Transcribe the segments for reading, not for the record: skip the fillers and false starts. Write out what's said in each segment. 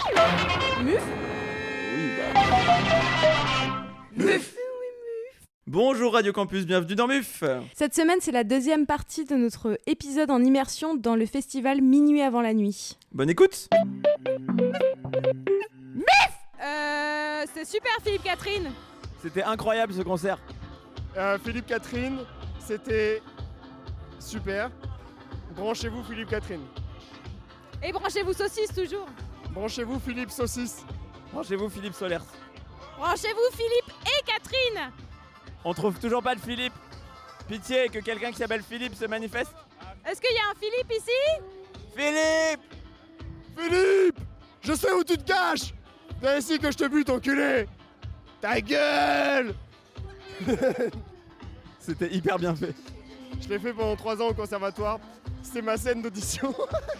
Muf. Muf. Bonjour Radio Campus, bienvenue dans Muf. Cette semaine, c'est la deuxième partie de notre épisode en immersion dans le festival Minuit avant la nuit. Bonne écoute. C'est super Philippe Catherine. C'était incroyable ce concert. Philippe Catherine, c'était super. Branchez-vous Philippe Catherine. Et branchez-vous saucisse toujours. Branchez-vous Philippe Saucisse. Branchez-vous Philippe Solers. Branchez-vous Philippe et Catherine. On trouve toujours pas de Philippe. Pitié que quelqu'un qui s'appelle Philippe se manifeste. Est-ce qu'il y a un Philippe ici? Philippe! Philippe! Je sais où tu te caches! Viens ici que je te bute, enculé! Ta gueule! C'était hyper bien fait. Je l'ai fait pendant 3 ans au conservatoire. C'était ma scène d'audition.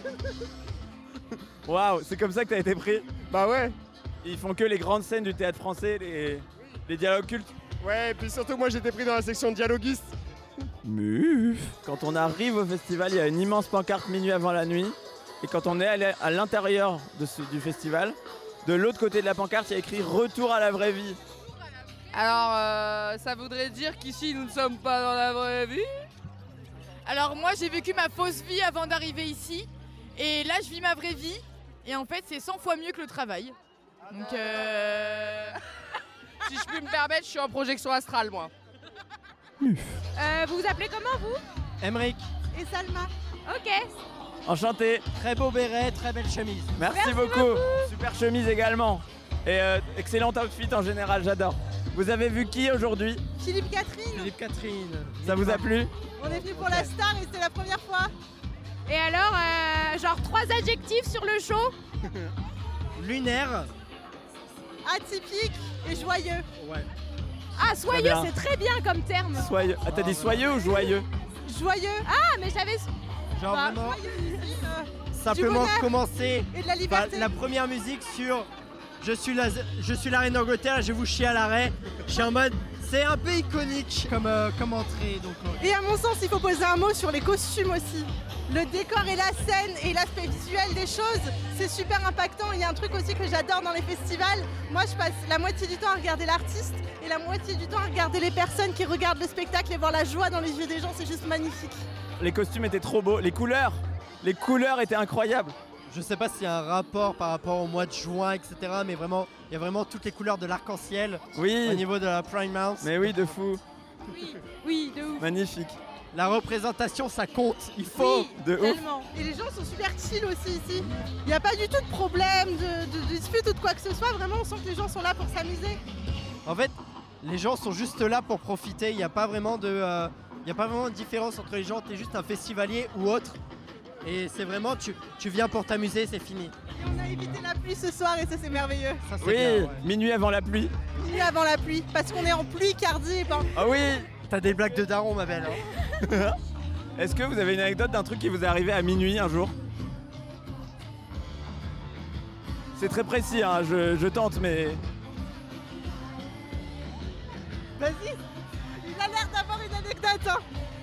Waouh, c'est comme ça que t'as été pris. Bah ouais. Ils font que les grandes scènes du théâtre français, les dialogues cultes. Ouais, et puis surtout moi j'étais pris dans la section dialoguiste. Muf. Quand on arrive au festival, il y a une immense pancarte Minuit avant la nuit. Et quand on est allé à l'intérieur du festival, de l'autre côté de la pancarte, il y a écrit « Retour à la vraie vie ». Alors, ça voudrait dire qu'ici, nous ne sommes pas dans la vraie vie? Alors moi, j'ai vécu ma fausse vie avant d'arriver ici. Et là, je vis ma vraie vie. Et en fait, c'est 100 fois mieux que le travail. Donc, Si je puis me permettre, je suis en projection astrale, moi. Vous vous appelez comment vous? Emeric, Et Salma. Ok. Enchanté. très beau béret, très belle chemise. Merci beaucoup. Super chemise également. Et excellent outfit en général, j'adore. Vous avez vu qui aujourd'hui? Philippe Catherine. Philippe Catherine. Ça vous a plu? On est venu pour la star et c'est la première fois. Et alors, genre 3 adjectifs sur le show? Lunaire. Atypique et joyeux. Ouais. Ah, Très soyeux, bien. c'est très bien comme terme. Soyeux. Ah, t'as dit soyeux ou joyeux? Joyeux. Ah, mais j'avais... Genre Bah, vraiment joyeux, simplement bonheur commencer et de la par liberté. la première musique sur je suis la reine d'Angleterre, je vais vous chier à l'arrêt. Je suis en mode c'est un peu iconique comme entrée donc. Et à mon sens, il faut poser un mot sur les costumes aussi. Le décor et la scène et l'aspect visuel des choses, c'est super impactant. Il y a un truc aussi que j'adore dans les festivals. Moi, je passe la moitié du temps à regarder l'artiste et la moitié du temps à regarder les personnes qui regardent le spectacle et voir la joie dans les yeux des gens. C'est juste magnifique. Les costumes étaient trop beaux. Les couleurs étaient incroyables. Je sais pas s'il y a un rapport par rapport au mois de juin, etc. Mais vraiment, il y a vraiment toutes les couleurs de l'arc-en-ciel au Oui. niveau de la Prime House. Mais oui, de fou. Oui, de ouf. Magnifique. La représentation, ça compte. Il faut. De ouf. Tellement. Et les gens sont super chill aussi ici. Il n'y a pas du tout de problème, de dispute ou de quoi que ce soit. Vraiment, on sent que les gens sont là pour s'amuser. En fait, les gens sont juste là pour profiter. Il n'y a pas vraiment de différence entre les gens. T'es juste un festivalier ou autre. Et c'est vraiment, tu viens pour t'amuser, c'est fini. Et on a évité la pluie ce soir et ça, c'est merveilleux. Ça, c'est Oui, bien, ouais. Minuit avant la pluie. Minuit avant la pluie, parce qu'on est en pluie Cardi et pas en... Ah oui. T'as des blagues de daron, ma belle. Hein. Est-ce que vous avez une anecdote d'un truc qui vous est arrivé à minuit un jour? C'est très précis, hein, je tente, mais... Vas-y. Il a l'air d'avoir une anecdote. Hein.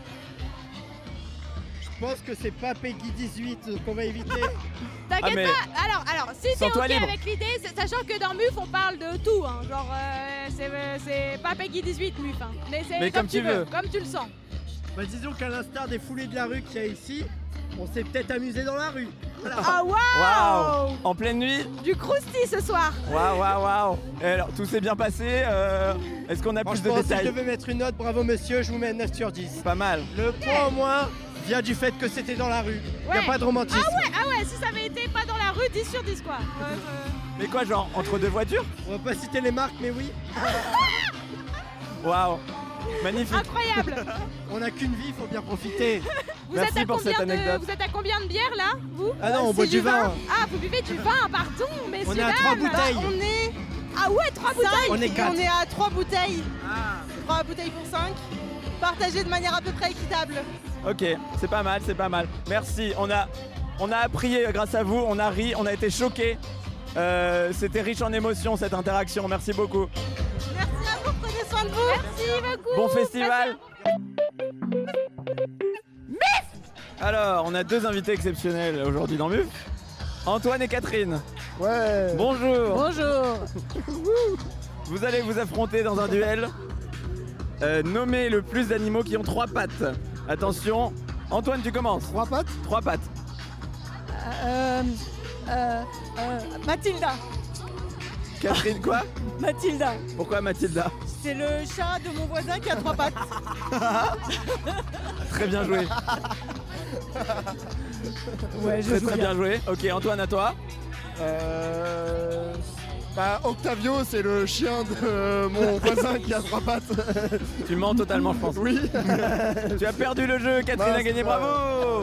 Je pense que c'est pas Peggy 18 qu'on va éviter. T'inquiète mais- pas. Alors, si t'es Sens-toi ok libre. avec l'idée, sachant que dans MUF on parle de tout, hein. Genre c'est pas Peggy 18 MUF, hein. Mais c'est Mais comme tu veux. comme tu le sens. Bah disons qu'à l'instar des foulées de la rue qu'il y a ici, on s'est peut-être amusé dans la rue. Voilà. Ah waouh. Waouh. En pleine nuit. Du crousti ce soir. Waouh. Et alors, tout s'est bien passé. Est-ce qu'on a plus de Franchement, si je détails? devais mettre une note, bravo monsieur, je vous mets 9 sur 10. Pas mal. Le point au moins vient du fait que c'était dans la rue. Il Ouais. n'y a pas de romantisme. Ah ouais, si ça avait été pas dans la rue, 10 sur 10 quoi. Mais quoi, genre, entre deux voitures? On va pas citer les marques, mais oui. Waouh. Magnifique. Incroyable. On n'a qu'une vie, faut bien profiter. Vous Merci êtes à pour cette combien anecdote. vous êtes à combien de bières là, vous? Ah non, on C'est boit du vin. Ah, vous buvez du vin, pardon, mais On est à 3 bouteilles. On est... Ah ouais, 3 bouteilles. On est 4. On est à 3 bouteilles. 3 bouteilles pour 5. Partagées de manière à peu près équitable. Ok, c'est pas mal. Merci. On a appris grâce à vous, on a ri, on a été choqués. C'était riche en émotions cette interaction. Merci beaucoup. Merci à vous, prenez soin de vous. Merci beaucoup. Bon festival. Alors, on a deux invités exceptionnels aujourd'hui dans MUF. Antoine et Catherine. Ouais. Bonjour. Bonjour. Vous allez vous affronter dans un duel. Nommez le plus d'animaux qui ont 3 pattes. Attention, Antoine, tu commences. 3 pattes. 3 pattes. Mathilda. Catherine, quoi? Mathilda. Pourquoi Mathilda? C'est le chat de mon voisin qui a 3 pattes. Très bien joué. Ouais, Très bien joué. Ok, Antoine, à toi. Octavio, c'est le chien de mon voisin qui a 3 pattes. Tu mens totalement, je pense. Oui. Tu as perdu le jeu, Catherine a gagné, bravo.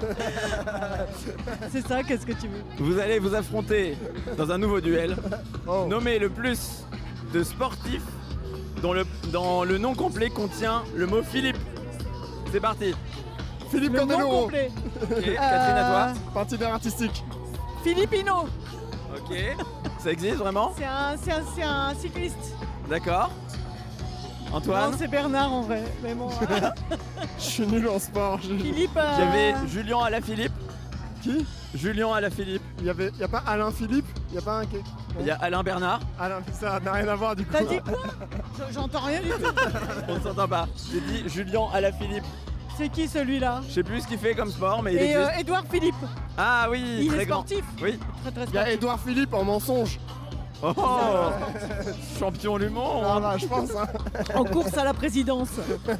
C'est ça, qu'est-ce que tu veux? Vous allez vous affronter dans un nouveau duel. Oh. Nommez le plus de sportifs dont le nom complet contient le mot Philippe. C'est parti. Philippe Le nom Candeloro, complet. Ok, Catherine, à patineur artistique. Philippino. toi. Ok. Ça existe vraiment? C'est un cycliste. D'accord. Antoine. Non, c'est Bernard en vrai. Mais bon, Je suis nul en sport. Philippe. Il y avait Julien Alaphilippe. Qui? Julien Alaphilippe. Il y a pas Alain Philippe? Il y a pas un qui... Il y a Alain Bernard. Alain, ça n'a rien à voir du coup. T'as dit quoi? J'entends rien du tout. On ne s'entend pas. J'ai dit Julien Alaphilippe. C'est qui celui-là? Je sais plus ce qu'il fait comme sport, mais il Et existe. Édouard Philippe. Ah oui, Il très est grand. sportif. Oui. Très très Il y a sportif. Édouard Philippe en mensonge. Oh, champion du monde. Ah là, je pense. Hein. En course à la présidence.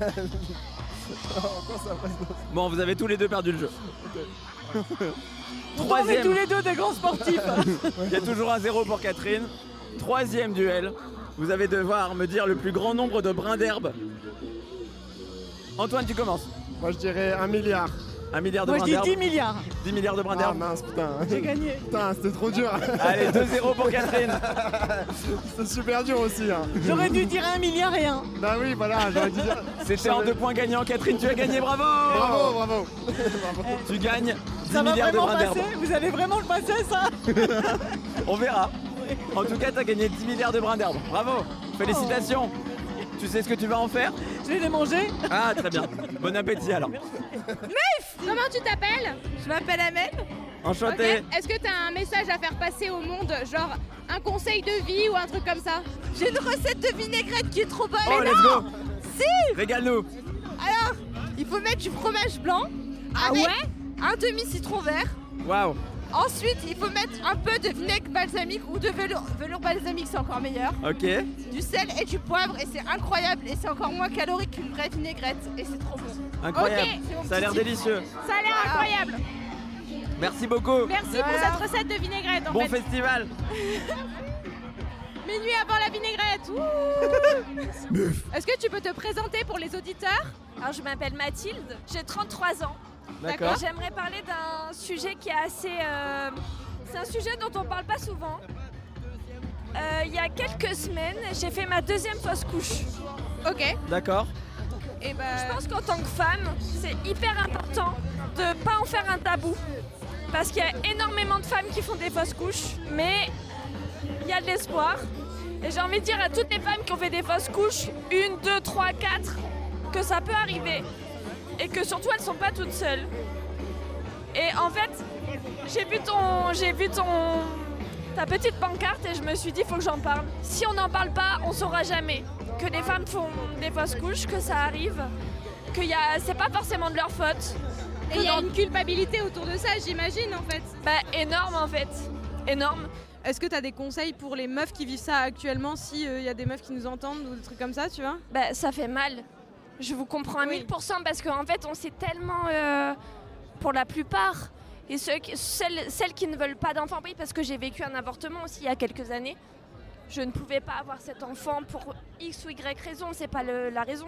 Bon, vous avez tous les deux perdu le jeu. On est tous Troisième. les deux des grands sportifs. Il y a toujours un 0 pour Catherine. Troisième duel. Vous allez devoir me dire le plus grand nombre de brins d'herbe. Antoine, tu commences. Moi je dirais 1 milliard. 1 milliard de Moi je brins dis d'herbe. 10 milliards. 10 milliards de brins Ah d'herbe. mince, putain. J'ai gagné. Putain, c'était trop dur. Allez, 2-0 pour Catherine. C'était super dur aussi. Hein. J'aurais dû dire 1 milliard et 1. Bah oui, voilà, j'aurais dû dire. C'était en 2 points gagnants. Catherine, tu as gagné, bravo. Bravo, bravo. Tu gagnes 10 Ça va milliards de vraiment brins d'herbe. passer? Vous allez vraiment le passer ça? On verra. En tout cas, tu as gagné 10 milliards de brins d'herbe. Bravo. Félicitations. Tu sais ce que tu vas en faire? Je vais les manger. Ah, très bien. Bon appétit alors. Comment tu t'appelles? Je m'appelle Amel. Enchanté. Ok. Est-ce que tu as un message à faire passer au monde, genre un conseil de vie ou un truc comme ça? J'ai une recette de vinaigrette qui est trop bonne. Oh, let's go. Régale-nous. Alors, il faut mettre du fromage blanc avec un demi-citron vert. Waouh. Ensuite, il faut mettre un peu de vinaigre balsamique ou de velours balsamique, c'est encore meilleur. Ok. Du sel et du poivre et c'est incroyable et c'est encore moins calorique qu'une vraie vinaigrette et c'est trop bon. Incroyable. Ok, c'est mon Ça a l'air petit tip. délicieux. Ça a l'air incroyable. Merci beaucoup. Merci pour cette recette de vinaigrette en Bon fait. festival. Minuit avant la vinaigrette. Est-ce que tu peux te présenter pour les auditeurs? Alors je m'appelle Mathilde, j'ai 33 ans. D'accord. J'aimerais parler d'un sujet qui est assez... c'est un sujet dont on parle pas souvent. Il y a quelques semaines, j'ai fait ma 2e fausse couche. Ok. D'accord. Et Je pense qu'en tant que femme, c'est hyper important de pas en faire un tabou. Parce qu'il y a énormément de femmes qui font des fausses couches, mais il y a de l'espoir. Et j'ai envie de dire à toutes les femmes qui ont fait des fausses couches, 1, 2, 3, 4, que ça peut arriver. Et que surtout elles sont pas toutes seules. Et en fait, j'ai vu ta petite pancarte et je me suis dit faut que j'en parle. Si on n'en parle pas, on saura jamais que les femmes font des fausses couches, que ça arrive, que c'est pas forcément de leur faute. il y a une culpabilité autour de ça, j'imagine en fait. Bah énorme en fait, énorme. Est-ce que tu as des conseils pour les meufs qui vivent ça actuellement, si y a des meufs qui nous entendent ou des trucs comme ça, tu vois? Bah ça fait mal. Je vous comprends à 1000% parce qu'en fait on sait tellement pour la plupart et celles qui ne veulent pas d'enfants, oui parce que j'ai vécu un avortement aussi il y a quelques années. Je ne pouvais pas avoir cet enfant pour X ou Y raison, c'est pas la raison.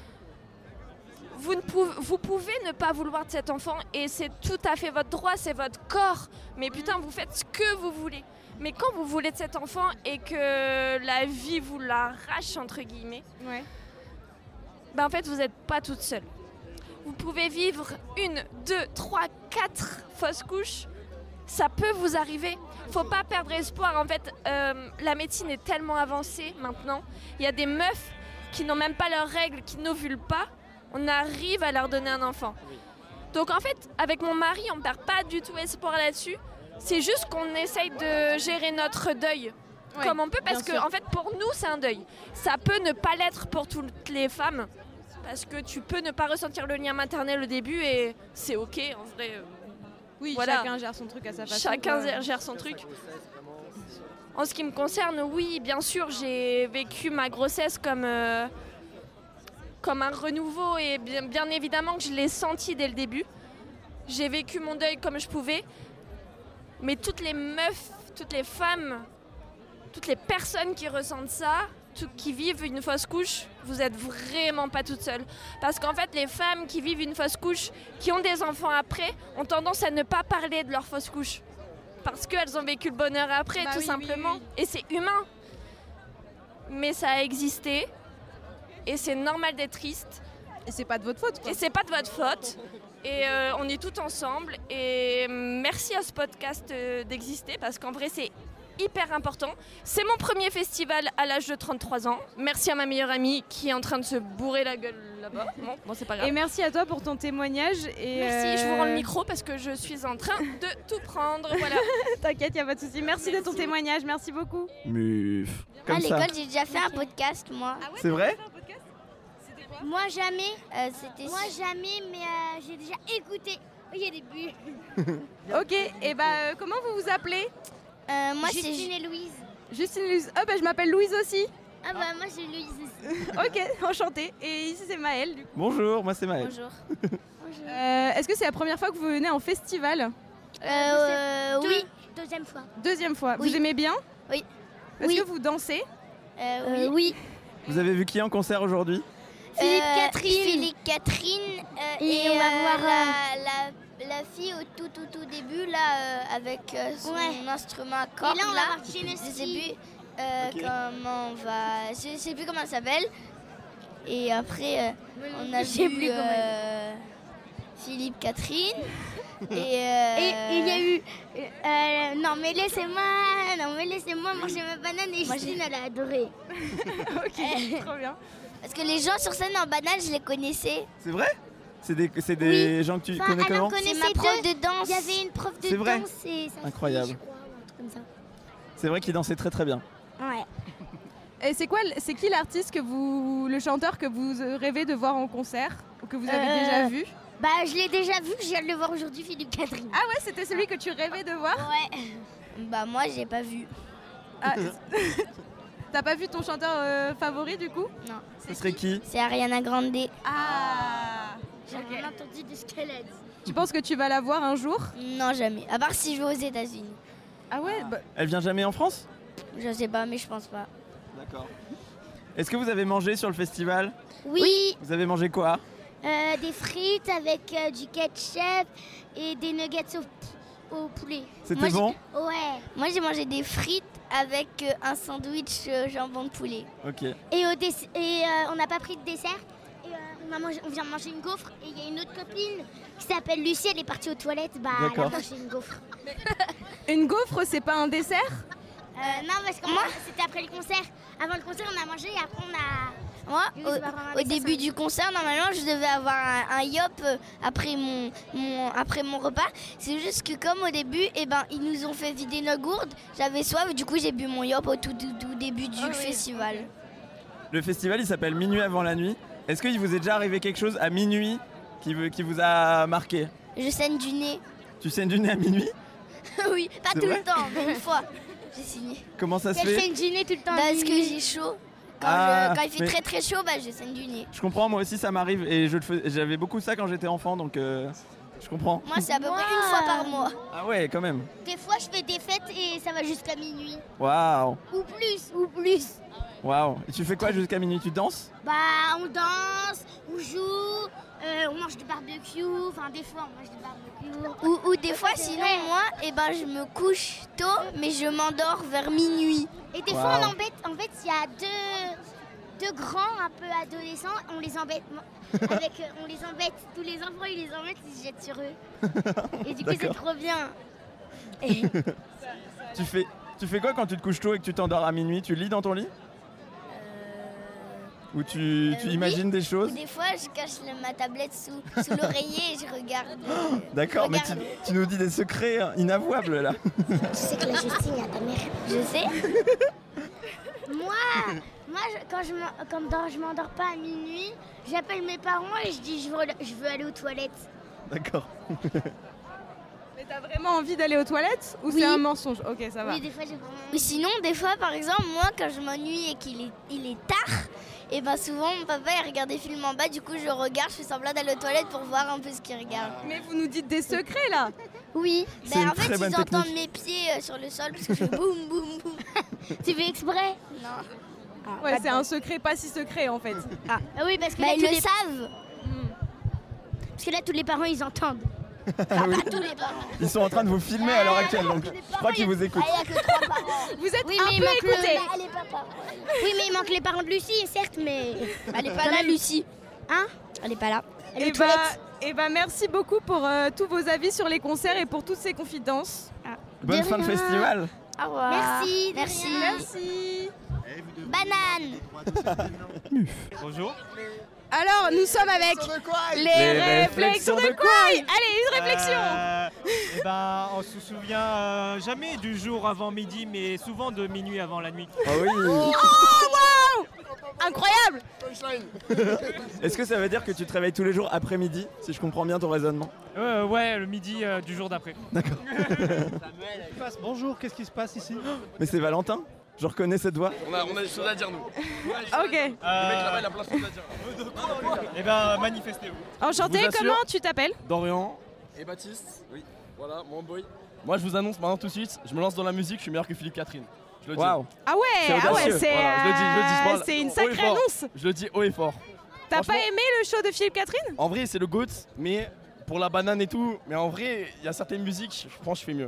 Vous pouvez ne pas vouloir de cet enfant et c'est tout à fait votre droit, c'est votre corps. Mais putain, vous faites ce que vous voulez. Mais quand vous voulez de cet enfant et que la vie vous l'arrache, entre guillemets, ben en fait, vous n'êtes pas toute seule. Vous pouvez vivre 1, 2, 3, 4 fausses couches. Ça peut vous arriver. Faut pas perdre espoir. En fait, la médecine est tellement avancée maintenant. Il y a des meufs qui n'ont même pas leurs règles, qui n'ovulent pas. On arrive à leur donner un enfant. Donc en fait, avec mon mari, on ne perd pas du tout espoir là-dessus. C'est juste qu'on essaye de gérer notre deuil Ouais, comme on peut, parce bien que sûr. en fait, pour nous, c'est un deuil. Ça peut ne pas l'être pour toutes les femmes, parce que tu peux ne pas ressentir le lien maternel au début et c'est ok, en vrai. Oui, Voilà. chacun gère son truc à sa façon. Chacun quoi. gère son truc. En ce qui me concerne, oui, bien sûr, j'ai vécu ma grossesse comme un renouveau et bien évidemment que je l'ai senti dès le début. J'ai vécu mon deuil comme je pouvais, mais toutes les meufs, toutes les femmes, toutes les personnes qui ressentent ça, qui vivent une fausse couche, vous êtes vraiment pas toutes seules. Parce qu'en fait, les femmes qui vivent une fausse couche, qui ont des enfants après, ont tendance à ne pas parler de leur fausse couche. Parce qu'elles ont vécu le bonheur après, Bah tout oui, simplement. oui, oui. Et c'est humain. Mais ça a existé. Et c'est normal d'être triste. Et c'est pas de votre faute, quoi. Et c'est pas de votre faute. Et on est tous ensemble. Et merci à ce podcast d'exister parce qu'en vrai, c'est hyper important. C'est mon premier festival à l'âge de 33 ans. Merci à ma meilleure amie qui est en train de se bourrer la gueule là-bas. Bon, c'est pas grave. Et merci à toi pour ton témoignage. Et Merci, je vous rends le micro parce que je suis en train de tout prendre. Voilà. T'inquiète, y a pas de souci. Merci de ton témoignage, merci beaucoup. Muf. À Comme ça. l'école, j'ai déjà fait un podcast, moi. C'est vrai? Moi, jamais. Moi, jamais, mais j'ai déjà écouté. Oui, au début. Ok, et comment vous vous appelez? Moi, Justine et Louise. Justine Louise. Oh, bah je m'appelle Louise aussi. Ah, bah, moi, c'est Louise aussi. Ok, enchantée. Et ici, c'est Maëlle, du coup. Bonjour, moi c'est Maël. Bonjour. Est-ce que c'est la première fois que vous venez en festival? Oui. Deuxième fois. Deuxième fois. Oui. Vous aimez bien? Oui. Est-ce Oui. que vous dansez? Oui. Vous avez vu qui en concert aujourd'hui? Philippe Catherine. Et on on va va voir la fille au tout début, là, avec son instrument à cordes. Et là, on va là. voir Genesee. Je sais plus comment on va. Je sais plus comment elle s'appelle. Et après, on a Je sais vu plus comment Philippe Catherine. Et Et il y a eu. Non, mais laissez-moi manger ma banane et Justine, elle a adoré. Ok, trop bien. parce que les gens sur scène en banane, je les connaissais. C'est vrai? C'est des gens que tu connais elle en comment? connaissait C'est ma prof deux. de danse. Il y avait une prof de C'est vrai danse et ça Incroyable. je crois, ou un truc comme ça. C'est vrai qu'il dansait très très bien. Ouais. Et c'est qui l'artiste le chanteur que vous rêvez de voir en concert? Ou que vous avez déjà vu? Bah, je l'ai déjà vu, je viens de le voir aujourd'hui, Philippe Catherine. Ah ouais, c'était celui que tu rêvais de voir? Ouais. Bah moi, j'ai pas vu. Ah, t'as pas vu ton chanteur favori du coup? Non. Ce serait qui? C'est Ariana Grande. Ah. J'ai rien entendu de ce qu'elle a dit. Tu penses que tu vas la voir un jour? Non, jamais. À part si je vais aux États-Unis. Ah ouais, Elle vient jamais en France? Je sais pas, mais je pense pas. D'accord. Est-ce que vous avez mangé sur le festival? Oui. Vous avez mangé quoi? Des frites avec du ketchup et des nuggets au poulet. C'était bon? Ouais. Moi, j'ai mangé des frites avec un sandwich jambon de poulet. Ok. Et, on n'a pas pris de dessert. Et on vient de manger une gaufre. Et il y a une autre copine qui s'appelle Lucie, elle est partie aux toilettes. Bah, elle a D'accord. mangé une gaufre. une gaufre, c'est pas un dessert? Non, parce que moi, c'était après le concert. Avant le concert, on a mangé et après, on a. Moi, Oui, c'est pas vraiment un au début dessert, du concert, normalement, je devais avoir un yop après mon repas. C'est juste que comme au début, ils nous ont fait vider nos gourdes. J'avais soif, du coup, j'ai bu mon yop au tout début du festival. Le festival, il s'appelle Minuit avant la nuit. Est-ce qu'il vous est déjà arrivé quelque chose à minuit qui vous a marqué? Je saigne du nez. Tu saignes du nez à minuit? Oui, pas C'est tout vrai le temps, mais une fois, j'ai signé. Comment ça se Elle fait? saigne du nez tout le temps. Parce que j'ai chaud. Quand il fait mais très très chaud, je saigne du nez. Je comprends, moi aussi ça m'arrive et j'avais beaucoup ça quand j'étais enfant, donc je comprends. Moi, c'est à peu près une fois par mois. Ah ouais, quand même. Des fois, je fais des fêtes et ça va jusqu'à minuit. Waouh, Ou plus. waouh. Et tu fais quoi jusqu'à minuit? Tu danses? Bah, on danse, on joue, on mange du barbecue. Enfin, des fois, on mange du barbecue. Ou des fois, sinon, moi, je me couche tôt, mais je m'endors vers minuit. Et des fois, on embête. En fait, il y a deux grands, un peu adolescents. On les embête. On les embête. Tous les enfants, ils les embêtent, ils se jettent sur eux. Et du coup, c'est D'accord. trop bien. Tu fais quoi quand tu te couches tôt et que tu t'endors à minuit? Tu lis dans ton lit? Où tu imagines des choses. Des fois, je cache ma tablette sous l'oreiller et je regarde. D'accord, mais tu nous dis des secrets inavouables là. Tu sais que la Justine, il y a ta mère. Je sais. Moi, quand je m'endors pas à minuit, j'appelle mes parents et je dis je veux aller aux toilettes. D'accord. Mais t'as vraiment envie d'aller aux toilettes ou Oui. c'est un mensonge? Ok, ça va. Oui, des fois j'ai vraiment... Ou sinon, des fois, par exemple, moi, quand je m'ennuie et qu'il est tard, et ben souvent, mon papa, il regarde des films en bas, du coup, je regarde, je fais semblant d'aller aux toilettes pour voir un peu ce qu'il regarde. Mais vous nous dites des secrets là. Oui. C'est une En fait, très bonne ils entendent technique. mes pieds sur le sol parce que je fais boum, boum, boum. Tu fais exprès? Non. Ouais, c'est un secret pas si secret en fait. Ah oui, parce que Bah, là, ils tous le les... savent. Parce que là, tous les parents, ils entendent. Ah oui. Pas tous les parents. Ils sont en train de vous filmer à l'heure actuelle, donc je crois qu'ils vous écoutent. Ah, il n'y a que 3 parents. Vous êtes Oui, un mais il peu manque écoutés. Allez, papa. Oui, mais il manque les parents de Lucie, certes, mais... Elle est pas là, Lucie. Hein? Elle est pas là. Elle est Et aux toilettes. merci beaucoup pour tous vos avis sur les concerts et pour toutes ces confidences. Bonne fin de festival. Au revoir. Merci, de Merci. rien. Merci. Banane. Bonjour. Alors, nous sommes avec les réflexions de quoi? Allez, une réflexion. Eh ben, on se souvient jamais du jour avant midi, mais souvent de minuit avant la nuit. Ah oui. Oh, wow! Incroyable. Est-ce que ça veut dire que tu te réveilles tous les jours après-midi, si je comprends bien ton raisonnement? Ouais, le midi du jour d'après. D'accord. Bonjour, qu'est-ce qui se passe ici? Mais c'est Valentin. Je reconnais cette voix. On a des choses à dire, nous. Ok. Le mec là-bas, il a plein de choses à dire. Eh ben, manifestez-vous. Enchanté, Je vous assure. comment tu t'appelles? Dorian et Baptiste. Oui. Voilà, mon boy. Moi, je vous annonce maintenant tout de suite, je me lance dans la musique, je suis meilleur que Philippe Catherine. Je le dis. Waouh. Ah ouais, C'est audacieux. c'est Voilà, je le dis, je parle c'est une haut et sacrée fort. annonce. Je le dis haut et fort. T'as pas Franchement- aimé le show de Philippe Catherine? En vrai, c'est le GOAT, mais pour la banane et tout, mais en vrai, il y a certaines musiques, je pense que je fais mieux.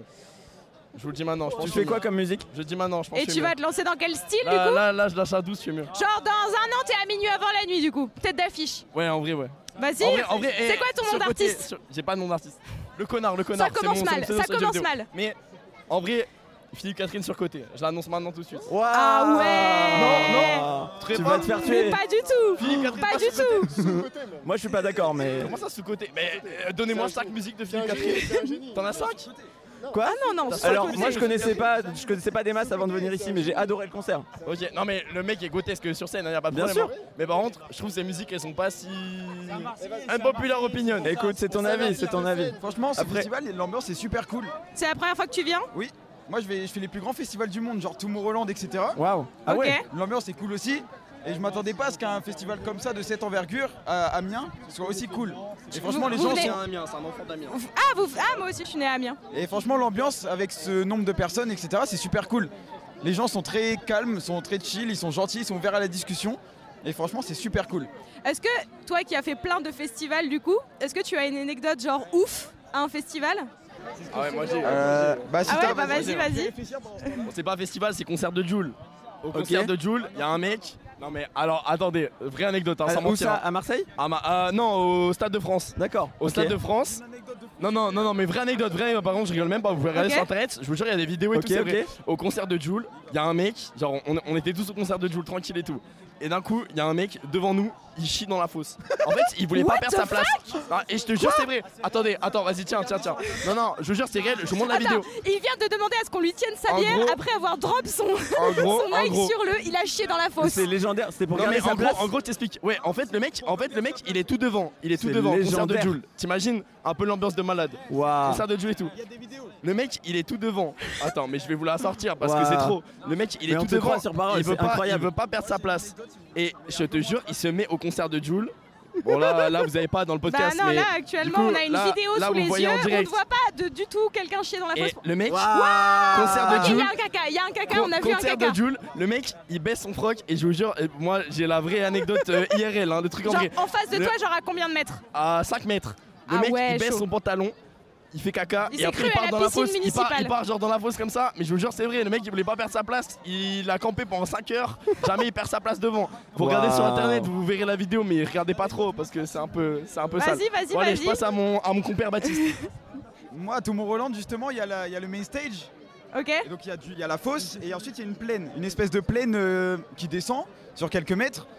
Je vous le dis maintenant, je pense Tu que je fais quoi comme musique? Je dis maintenant, je pense Et que je tu fais vas mieux. te lancer dans quel style du Là, coup? là, je lâche à 12, je fais mieux. Genre dans un an, t'es à minuit avant la nuit du coup. Tête d'affiche. Ouais, en vrai, ouais. Vas-y. En vrai, C'est quoi ton nom sur côté- d'artiste? J'ai pas de nom d'artiste. Le connard. Ça c'est commence mon- mal, c'est mon pseudo ça sur les commence jeux vidéo. mal. Mais en vrai, Philippe Catherine sur côté. Je l'annonce maintenant tout de suite. Waouh. Ah ouais. Non, Tu vas te faire Mais tuer. pas du tout. Philippe Catherine, Pas du tout. Moi je suis pas d'accord, mais. Comment ça sous-côté? Mais donnez-moi 5 musiques de Philippe Catherine. T'en as 5? Quoi? Ah non, non. Alors côté. moi je connaissais pas des masses avant de venir ici, mais j'ai adoré le concert. Ok, non mais le mec est grotesque sur scène, y a pas de Bien problème. sûr. hein. Mais par contre, je trouve ces musiques elles sont pas si. Unpopular opinion. Écoute, c'est ton avis, c'est ton avis. Franchement, ce Après- festival, l'ambiance est super cool. C'est la première fois que tu viens? Oui. Moi, je fais les plus grands festivals du monde, genre Tomorrowland, etc. Waouh. Ah Ok. ouais. L'ambiance est cool aussi. Et je m'attendais pas à ce qu'un festival comme ça, de cette envergure, à Amiens, soit aussi cool. Et franchement, les vous gens venez- sont... Amiens, c'est un enfant d'Amiens. Moi aussi je suis née à Amiens. Et franchement, l'ambiance avec ce nombre de personnes, etc., c'est super cool. Les gens sont très calmes, sont très chill, ils sont gentils, ils sont ouverts à la discussion. Et franchement, c'est super cool. Est-ce que toi qui as fait plein de festivals du coup, est-ce que tu as une anecdote genre ouf à un festival? Ah ouais, moi j'ai. Bah, si Ah t'as- ouais, bah vas-y, vas-y. Bon, c'est pas un festival, c'est concert de Joule. Au concert de Joule, il y a un mec. Non mais alors attendez, vraie anecdote, hein, sans Où mentir. ça? hein. À Marseille? Non, au Stade de France. D'accord. Au ok. Stade de France. Non, mais vraie anecdote, par contre, je rigole même pas, vous pouvez regarder Ok. sur internet, je vous jure, il y a des vidéos et Ok, tout, c'est ok. vrai. Au concert de Joule, il y a un mec, genre, on était tous au concert de Joule, tranquille et tout. Et d'un coup, il y a un mec devant nous, il chie dans la fosse. En fait, il voulait pas What perdre the sa place. Non, et je te jure, c'est vrai. Attends, vas-y, tiens. Non, je vous jure, c'est réel, je vous montre la Attends, vidéo. il vient de demander à ce qu'on lui tienne sa En bière gros- après avoir drop son, En gros, son mic sur le. Il a chié dans la fosse. C'est légendaire, c'était pour Non garder mais sa en place. gros, je t'explique. Ouais, en fait, le mec, il est tout devant. Il est tout C'est devant. Concert de légendaire. Joule. T'imagines un peu l'ambiance de malade. Waouh. Concert de Joule et tout. Le mec, il est tout devant. Attends, mais je vais vous la sortir parce que Waouh. c'est trop. Le mec, il est Mais on tout te devant. croit sur parole, il veut c'est pas, incroyable. il veut pas perdre sa place. Et je te jure, il se met au concert de Joule. Bon là, vous avez pas dans le Bah podcast. non, mais là du actuellement coup, on a une là- vidéo là, sous vous les voyez yeux, en on direct. ne voit pas du tout quelqu'un chier dans la Et fosse. le mec, Waouh. concert de Ok, il Joule. y a un caca, on a vu un Concert caca. de Joule, le mec il baisse son froc et je vous jure, moi j'ai la vraie anecdote IRL, hein, le truc en Genre vrai. en face de Le- toi, genre à combien de mètres? À 5 mètres. Le Ah mec ouais, il baisse chaud. son pantalon, il fait caca Il et s'est après cru il à part la dans la piscine fosse. Il municipale. part genre dans la fosse comme ça, mais je vous jure c'est vrai, le mec il voulait pas perdre sa place, il a campé pendant 5 heures, jamais il perd sa place devant. Vous regardez sur Waouh. internet, vous verrez la vidéo, mais regardez pas trop parce que c'est un peu sale. Vas-y, Bon, allez, je vas-y. passe à mon compère Baptiste. Moi, à Tomorrowland, justement, il y a le main stage. Ok. Et donc il y a la fosse et ensuite il y a une plaine, une espèce de plaine qui descend sur quelques mètres.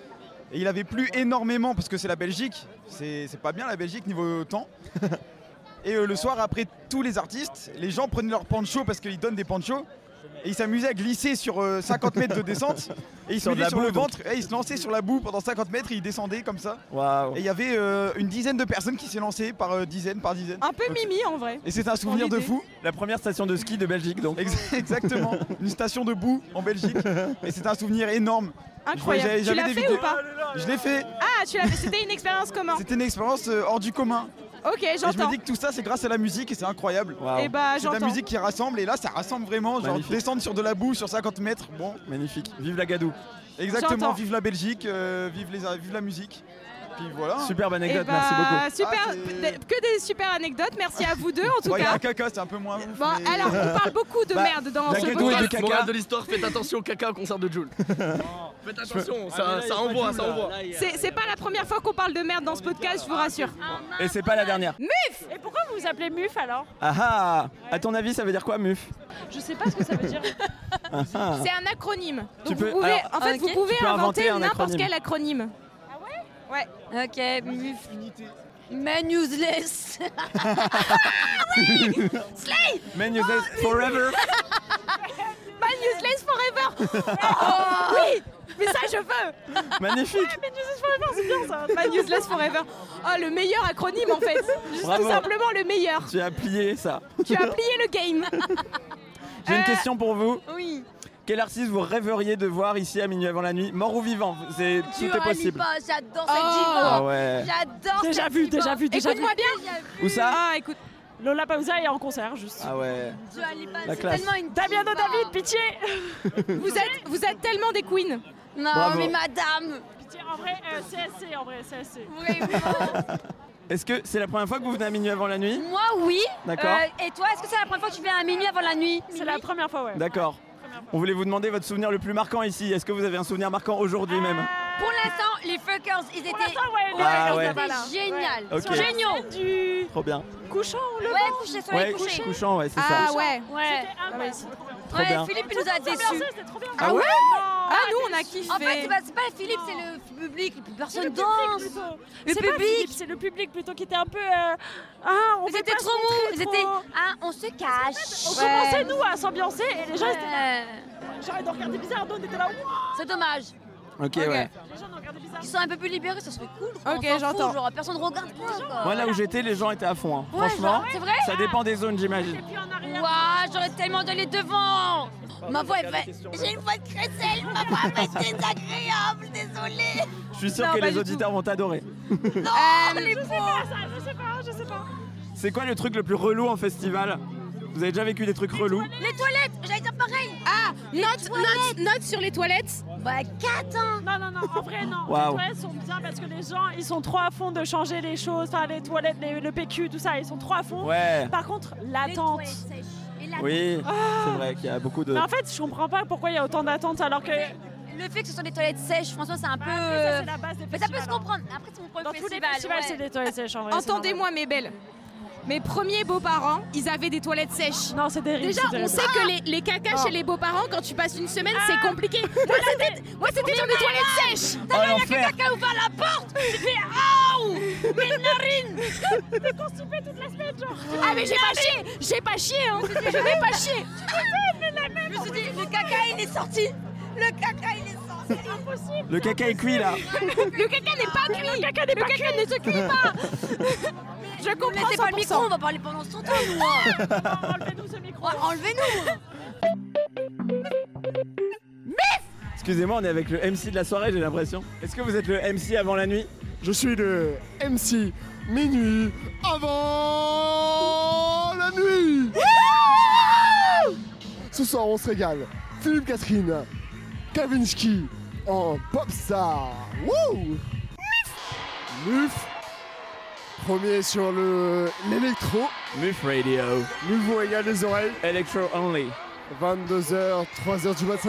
Et il avait plu énormément parce que c'est la Belgique. C'est pas bien la Belgique niveau temps. Et le soir, après tous les artistes, les gens prenaient leur poncho parce qu'ils donnent des ponchos. Et ils s'amusaient à glisser sur 50 mètres de descente. Et ils se mettaient sur le ventre. Et ils se lançaient sur la boue pendant 50 mètres et ils descendaient comme ça. Waouh. Et il y avait une dizaine de personnes qui s'est lancées par dizaine. Un peu mimi en vrai. Et c'était un souvenir de fou. La première station de ski de Belgique donc. Exactement. Une station de boue en Belgique. Et c'était un souvenir énorme. Incroyable. Tu l'as fait ou pas? Je l'ai fait. Ah, tu l'as fait. C'était une expérience comment? C'était une expérience hors du commun. Ok, j'entends. Et je me dis que tout ça c'est grâce à la musique et c'est incroyable. Wow. Et bah, c'est de la musique qui rassemble et là ça rassemble vraiment. Genre descendre sur de la boue sur 50 mètres. Bon, magnifique. Vive la Gadoue. Exactement, vive la Belgique, vive la musique. Puis voilà. Superbe anecdote, bah, merci beaucoup. Super, que des super anecdotes. Merci à vous deux en tout Il y a cas. un caca, c'est un peu moins. Bon, alors on parle beaucoup de merde dans ce podcast. Morale de l'histoire, faites attention au caca au concert de Jul. Faites attention, ça envoie, ça envoie. C'est pas la première fois qu'on parle de merde dans ce podcast, je vous rassure. Et c'est pas la dernière. Muf. Et pourquoi vous vous appelez Muf alors? Ah ah. À ton avis, ça veut dire quoi, Muf? Je sais pas ce que ça veut dire. Ah ah. C'est un acronyme. Tu Donc peux- vous pouvez, alors, en fait, ok. vous pouvez Tu peux inventer inventer un n'importe acronyme. quel acronyme. Ouais. Ok, Muf. Man useless. Slay. Man useless forever. Man useless forever. Oh, oui. Mais ça je veux. Magnifique. Man useless forever, c'est bien ça. Man useless forever. Oh, le meilleur acronyme en fait. Juste Bravo. tout simplement le meilleur. Tu as plié ça. Tu as plié le game. J'ai une question pour vous. Oui. Quel artiste vous rêveriez de voir ici à minuit avant la nuit, mort ou vivant? Tout est possible. J'adore Oh. cette diva. Ah ouais. J'adore Déjà cette vu, diva. déjà vu, déjà vu. Écoute-moi bien. Où ça? Ah, écoute. Lollapalooza est en concert juste. Ah ouais. Dua Lipa, La c'est classe. tellement une Damiano diva. David, pitié. Vous êtes tellement des queens. Non, Bravo. mais madame. Pitié, en vrai, CSC, en vrai, CSC. Est-ce que c'est la première fois que vous venez à minuit avant la nuit? Moi, oui. D'accord. Et toi, est-ce que c'est la première fois que tu viens à minuit avant la nuit? C'est la première fois, ouais. D'accord. On voulait vous demander votre souvenir le plus marquant ici. Est-ce que vous avez un souvenir marquant aujourd'hui même? Pour l'instant, les fuckers, ils étaient, Ah ils ouais. étaient génial. Ok. Ils sont géniaux. Du Trop bien. couchant ou le Ouais, couché, soleil Ouais, couché. couchant, ouais, c'est Ah ça. ouais. Ouais. Trop Ouais, bien. Philippe il nous a déçus. Ah ouais? Ah nous on a kiffé. En fait, c'est pas Philippe, c'est le public. Personne danse. Le C'est pas public. Philippe, c'est le public plutôt qui était un peu. On Ils veut étaient pas trop se montrer mous. Ils trop. étaient. Ah, on se cache. On commençait nous à s'ambiancer et les gens étaient là. Ouais. Genre ils nous regardaient bizarre, nous on était là. Ouah. C'est dommage. Ok, ouais. Les gens nous regardaient bizarre. Ils sont un peu plus libérés, ça serait cool. Ok, On s'en fout, j'entends. Genre, personne regarde quoi. Moi là où j'étais, les gens étaient à fond. Hein. Ouais, Franchement, genre, c'est vrai. ça dépend des zones, j'imagine. Waouh, j'aurais tellement donné devant. Ma voix est fait. J'ai une voix de crécelle. Ma voix est désagréable. Désolée. Je suis sûr Non, que pas les du auditeurs vont t'adorer. Non, les Je sais pauvres. pas, ça, je sais pas. C'est quoi le truc le plus relou en festival? Vous avez déjà vécu des trucs relous? Les toilettes, j'allais dire pareil. Ah, note sur les toilettes. Bah, 4 ans. Non, en vrai, non. Waouh. Les toilettes sont bien parce que les gens, ils sont trop à fond de changer les choses. Enfin, les toilettes, le PQ, tout ça, ils sont trop à fond. Ouais. Par contre, l'attente. Oui, c'est vrai qu'il y a beaucoup de. Mais en fait, je comprends pas pourquoi il y a autant d'attente alors que. Le fait que ce soit des toilettes sèches, franchement, c'est un peu. Après, ça, c'est la base des Mais ça peut se festivals, hein. comprendre. Après, c'est mon premier Dans tous les festival. festivals, ouais. c'est des toilettes sèches en vrai. c'est Entendez-moi mes belles. Mes premiers beaux-parents, ils avaient des toilettes sèches. Non, c'est terrible. Déjà, c'est on terrible. sait que les cacas chez les beaux-parents, quand tu passes une semaine, c'est compliqué. Moi, c'était sur des toilettes sèches. Oh l'enfer! Quelqu'un ouvre la porte. J'ai fait aouh. Mes narines. T'es constipé toute la semaine, genre. Ah, mais j'ai pas chié, hein. Je vais pas chier. Je me suis dit, le caca, il est sorti. Le caca, il est sorti. C'est impossible. Le caca est cuit là. Le caca n'est pas cuit. Le caca ne se cuit pas. Je comprends Laissez pas le 100%. micro, on va parler pendant 100 ans, nous. hein. Enlevez-nous ce micro. Enlevez-nous. Excusez-moi, on est avec le MC de la soirée, j'ai l'impression. Est-ce que vous êtes le MC avant la nuit? Je suis le MC minuit avant la nuit. Ce soir, on se régale. Philippe Catherine, Kavinsky en popstar. Wouh! Muf. Premier sur l'électro. Muf Radio. Nouveau égal des oreilles. Electro only. 22h, 3h du matin.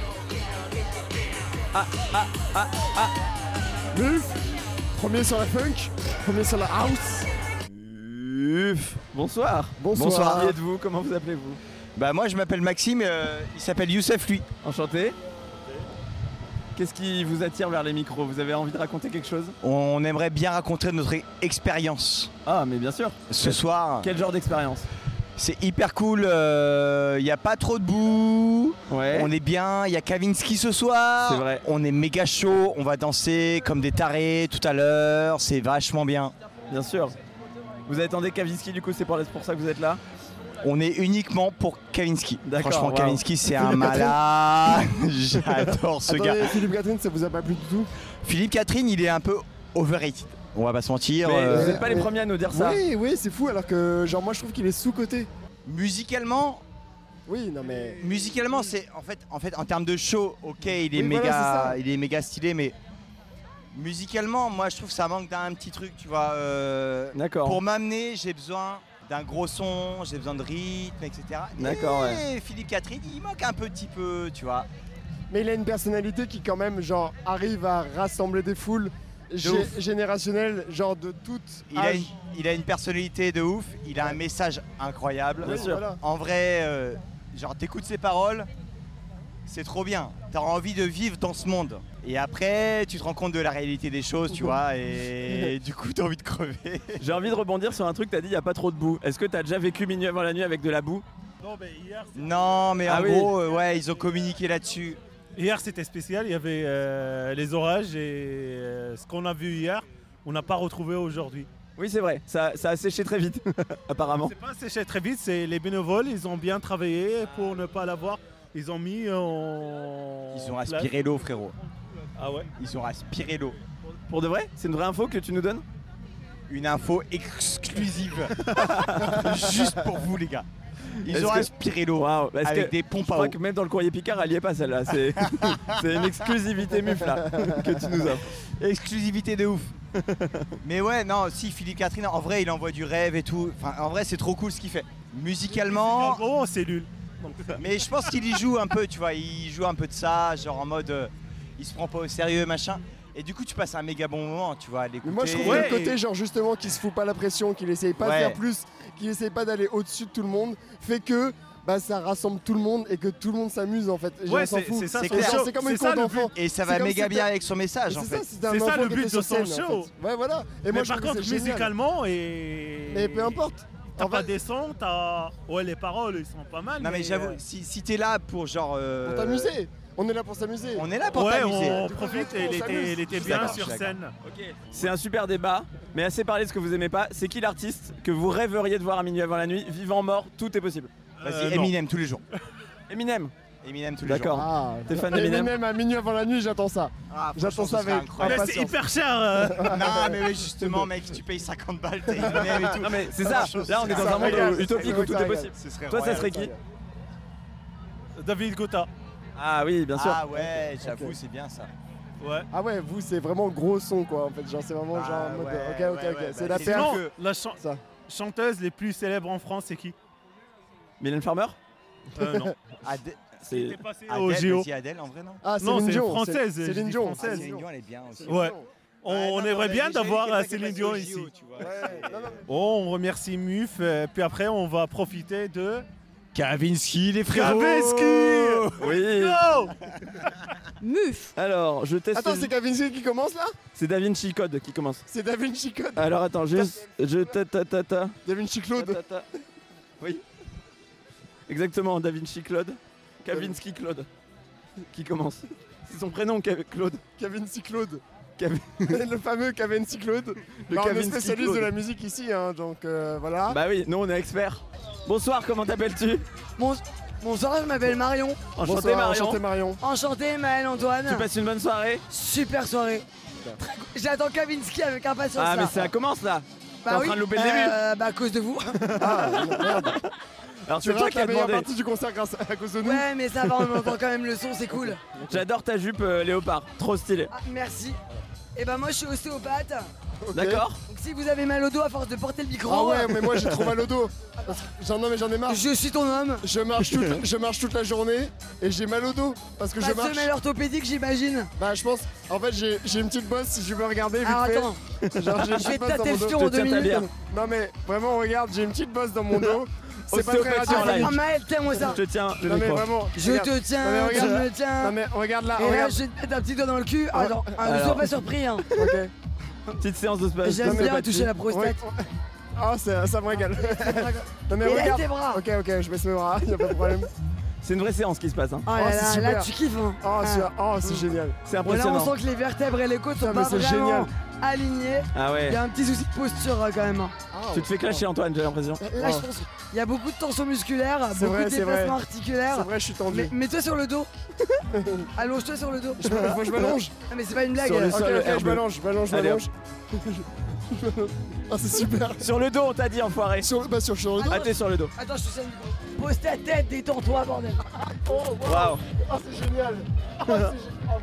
Muf. Premier sur la funk. Premier sur la house. Muf. Bonsoir. Bonsoir. Qui êtes-vous? Comment vous appelez-vous? Bah moi je m'appelle Maxime, il s'appelle Youssef lui. Enchanté. Qu'est-ce qui vous attire vers les micros? Vous avez envie de raconter quelque chose? On aimerait bien raconter notre expérience. Ah, mais bien sûr. Ce soir. Quel genre d'expérience? C'est hyper cool, il n'y a pas trop de boue, on est bien, il y a Kavinsky ce soir, C'est vrai. On est méga chaud, on va danser comme des tarés tout à l'heure, c'est vachement bien. Bien sûr. Vous attendez Kavinsky, du coup c'est pour ça que vous êtes là? On est uniquement pour Kavinsky. D'accord, Franchement, wow. Kavinsky c'est un Philippe Catherine. malade, j'adore ce Attendez, gars. Philippe Catherine, ça vous a pas plu du tout? Philippe Catherine, il est un peu overrated, on va pas se mentir. Mais vous n'êtes pas les premiers à nous dire ça. Oui, c'est fou, alors que genre moi je trouve qu'il est sous-coté. Musicalement, oui, non mais. Musicalement, c'est en fait en termes de show, ok, il est Oui, voilà, c'est ça. il est méga stylé, mais musicalement, moi je trouve que ça manque d'un petit truc, tu vois. D'accord. Pour m'amener, j'ai besoin d'un gros son, j'ai besoin de rythme, etc. D'accord, Et Philippe Catherine, il manque un petit peu, tu vois. Mais il a une personnalité qui quand même genre arrive à rassembler des foules générationnelles, genre de toutes âges. Il a une personnalité de ouf, il a un message incroyable. Bien sûr. Voilà. En vrai, genre t'écoutes ses paroles, c'est trop bien. T'as envie de vivre dans ce monde. Et après, tu te rends compte de la réalité des choses, tu vois, et du coup t'as envie de crever. J'ai envie de rebondir sur un truc, t'as dit il n'y a pas trop de boue. Est-ce que t'as déjà vécu Minuit avant la nuit avec de la boue? Non, mais Ah en oui. gros, ouais, ils ont communiqué là-dessus. Hier c'était spécial, il y avait les orages et ce qu'on a vu hier, on n'a pas retrouvé aujourd'hui. Oui, c'est vrai, ça a séché très vite, apparemment. C'est pas séché très vite, c'est les bénévoles, ils ont bien travaillé pour ne pas l'avoir. Ils ont mis en. Ils ont aspiré l'eau, frérot. Ah ouais? Ils ont aspiré l'eau. Pour de vrai? C'est une vraie info que tu nous donnes? Une info exclusive. Juste pour vous, les gars. Ils ont aspiré l'eau avec des pompes je à crois eau. que même dans le courrier Picard, elle y est pas celle-là. C'est c'est une exclusivité muf là que tu nous offres. Exclusivité de ouf. Mais ouais, non, si Philippe Catherine, en vrai, il envoie du rêve et tout. Enfin, en vrai, c'est trop cool ce qu'il fait. Musicalement. Oh, c'est nul. Mais je pense qu'il y joue un peu, tu vois. Il joue un peu de ça, genre en mode. Il se prend pas au sérieux, machin. Et du coup, tu passes un méga bon moment, tu vois, à l'écouter. Mais moi je trouve le côté genre justement qu'il se fout pas la pression, qu'il essaye pas de Ouais. faire plus, qu'il essaye pas d'aller au-dessus de tout le monde, fait que bah, ça rassemble tout le monde et que tout le monde s'amuse en fait. Et Ouais, on s'en c'est- fout. c'est ça, C'est c'est genre, ça. c'est comme C'est une ça, cour le d'enfant. Et ça C'est va comme méga si bien t'as- avec son message, en C'est fait. ça, c'est un C'est ça enfant le qui but était de sur son scène, en show. fait. Ouais, voilà. Et Mais moi je par trouve que contre, c'est génial. musicalement, et. Mais peu importe. T'as pas des sons, t'as. Ouais, les paroles, ils sont pas mal. Non, mais j'avoue, si t'es là pour genre. Pour t'amuser. On est là pour s'amuser. On est là pour Ouais, t'amuser. on profite et il était bien D'accord, sur je suis scène. C'est un super débat, mais assez parlé de ce que vous aimez pas. C'est qui l'artiste que vous rêveriez de voir à Minuit avant la nuit? Vivant, mort, tout est possible. Vas-y, non. Eminem tous les jours. Eminem. Eminem tous les jours. D'accord. Ah, T'es fan d'Eminem? Eminem à minuit avant la nuit, j'attends ça. Ah, J'attends ça franchement, ce serait avec incroyable. Mais c'est impatience. hyper cher. Non, mais oui, justement, mec, tu payes 50 balles, t'es Eminem et tout. Non mais c'est ça, là on est dans ça un monde régale, utopique ça où tout est régale. possible. Ce serait Toi ça royal. serait qui? David Guetta. Ah oui, bien sûr. Ah ouais, j'avoue, c'est bien ça. Ouais. Ah ouais, vous c'est vraiment gros son quoi en fait. Genre c'est vraiment genre en mode ok. C'est la paire. Sinon, la chanteuse les plus célèbres en France, c'est qui? Mylène Farmer? Non. C'est au JO. C'est Adèle en vrai, non? Ah, Non, Céline c'est Dion. française. Céline je dis Dion. française. Céline Dion, elle est bien aussi. Ouais. On aimerait bien d'avoir Céline Dion JO, ici. tu vois. Oh, on remercie Muf, puis après on va profiter de Kavinsky, les frérots. Kavinsky. Oui. No. Muf. Alors, je teste. Attends, c'est Kavinsky qui commence là? C'est Da Vinci Code qui commence. C'est Da Vinci Code. Alors attends, juste. Da Vinci Claude. Oui. Exactement, Da Vinci Claude. Kavinsky Claude. Qui commence. C'est son prénom, Claude. Kavinsky Claude. Kavi- Le fameux Kavinsky Claude. Le Bah, on est Kavinsky spécialiste Claude. de la musique ici, hein, donc voilà. Bah oui, nous on est experts. Bonsoir, comment t'appelles-tu? Bonsoir, je m'appelle Marion. Enchanté Bonsoir, Marion. enchanté Marion. Enchanté Maël-Antoine. Tu passes une bonne soirée? Super soirée. J'attends Kavinsky avec impatience. Ah là. mais ça commence là. T'es Bah en oui, train de louper le début. Bah à cause de vous. Ah, merde. Alors Tu c'est toi rates qui as la meilleure demandé. partie du concert grâce à cause de nous. Ouais, mais ça va, on entend quand même le son, c'est cool. J'adore ta jupe léopard, trop stylé. Ah, merci. Et bah moi je suis ostéopathe. Ok. D'accord. Donc si vous avez mal au dos à force de porter le micro. Ah ouais, mais moi j'ai trop mal au dos. Parce que j'en ai marre. Je suis ton homme. Je marche toute la journée et j'ai mal au dos parce que Pas je de marche. semelle orthopédique, j'imagine. Bah je pense. En fait j'ai une petite bosse si je veux regarder vite Alors fait. attends. Genre, j'ai une Je vais petite te bosse dans tâter mon le dos. fion en 2 minutes. Non mais vraiment regarde, j'ai une petite bosse dans mon dos c'est pas très Ostéopathie en radiophonique. live. Ah, Maël, tiens-moi ça. Je te tiens le Non mais micro. vraiment. Je regarde. te tiens, Non, mais je regarde. me tiens. Non mais regarde là, Et là, regarde. je vais te mettre un petit doigt dans le cul. Attends, Alors. sois pas surpris. Hein. Ok. Petite séance de spasme. J'aime bien toucher la prostate. Ah, ça me régale. Non mais Et là, regarde. tes bras. Ok, je baisse mes bras, y a pas de problème. C'est une vraie séance qui se passe. Hein. Oh Oh, là c'est là, super. là, tu kiffes. Hein. C'est génial. C'est Bon, là, impressionnant. on sent que les vertèbres et les côtes sont Putain, mais pas c'est vraiment génial. alignées. Ah ouais. Il y a un petit souci de posture quand même. Tu te fais clasher, Antoine, j'ai l'impression. Là, je pense qu'il y a beaucoup de tension musculaire, C'est beaucoup vrai, de c'est vrai. déplacements articulaires. C'est vrai, je suis tendu. Mais mets-toi sur le dos. Allonge-toi sur le dos. Faut que je m'allonge. Ah, mais c'est pas une blague. Sur le sol, Ok, herbe. je m'allonge. Allez, hop. Ah, c'est super. Sur le dos, on t'a dit, enfoiré. Sur le dos. Ah, t'es sur le dos. Attends, je te tiens le micro. Pose ta tête, détends-toi, bordel. Waouh. Ah, c'est génial. Ah, c'est génial.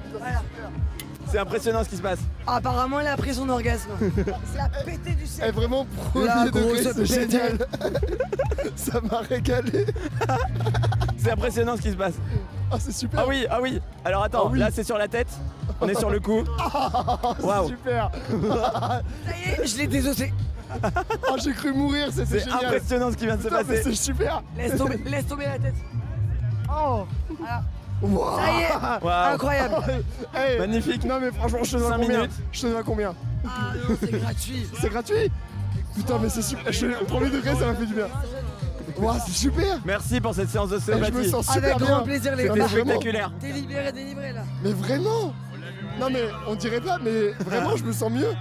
C'est impressionnant ce qui se passe. Ah, apparemment, elle a pris son orgasme. C'est la pété du Eh, ciel. vraiment, La premier degré, grosse c'est pété. génial. Ça m'a régalé. C'est impressionnant ce qui se passe. Ah, c'est super. Ah oui, ah oui. Alors attends, Ah oui. là c'est sur la tête. On est sur le cou. C'est Waouh. super. Ça y est, je l'ai désossé. Ah, j'ai cru mourir, c'était C'est génial. impressionnant ce qui vient de se Putain, mais passer. c'est super. Laisse tomber la tête. Oh. Voilà. Wow. Ça y est. Waouh. Incroyable. Hey, Magnifique. Non mais franchement, je te dois 5 combien minutes. Je te dois combien Ah non, c'est gratuit. C'est gratuit. Putain, mais c'est super. Au premier degré, ça m'a fait du bien. Waouh, c'est super. Merci pour cette séance de Eh, je me ostéopathie. sens super Avec bien. grand plaisir, les C'était gars. spectaculaire. T'es libéré, délivré là. Mais vraiment. Non mais on dirait pas, mais vraiment, je me sens mieux.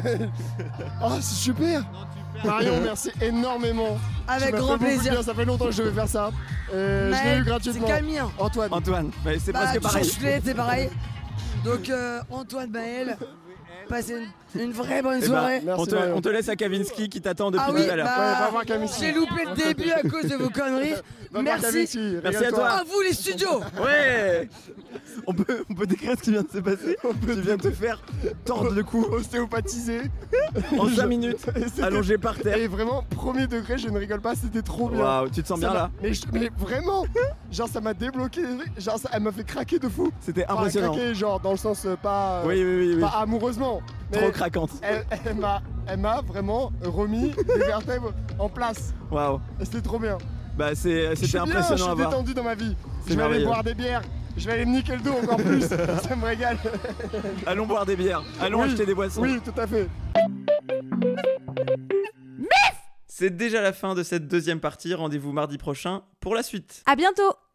Ah, c'est super. Marion, merci énormément. Avec Tu m'as grand fait beaucoup de plaisir. bien, ça fait longtemps que je devais faire ça. Je l'ai Maël, eu gratuitement. c'est Camille. Antoine. Antoine, mais c'est presque pareil. C'est pareil. Donc Antoine, Maël, passez une vraie bonne Eh ben, soirée. Merci, on te laisse à Kavinsky qui t'attend depuis Ah oui, tout à l'heure. Ouais, va voir Camille. j'ai loupé le début à cause de vos conneries. Va voir Merci. Camille, Merci à régale-toi. toi. À vous les studios. Ouais. On peut décrire ce qui vient de se passer. Tu viens de te faire tordre le cou Ostéopathisé. en 5 minutes, C'était- allongé par terre. Et vraiment, premier degré, je ne rigole pas, c'était trop bien. Waouh, tu te sens Ça bien m'a- là? mais vraiment, genre ça m'a débloqué, genre elle m'a fait craquer de fou. C'était Enfin, impressionnant. craquer, genre dans le sens pas, Oui. pas amoureusement. mais Trop craquante. Elle m'a vraiment remis les vertèbres en place. Waouh. Et c'était trop bien. Bah Je c'était suis bien, impressionnant je à suis voir. détendu dans ma vie. C'est Je vais aller merveilleux. boire des bières. Je vais aller me niquer le dos encore plus. Ça me régale. Allons boire des bières. Allons Oui, acheter des boissons. Oui, tout à fait. C'est déjà la fin de cette deuxième partie. Rendez-vous mardi prochain pour la suite. À bientôt.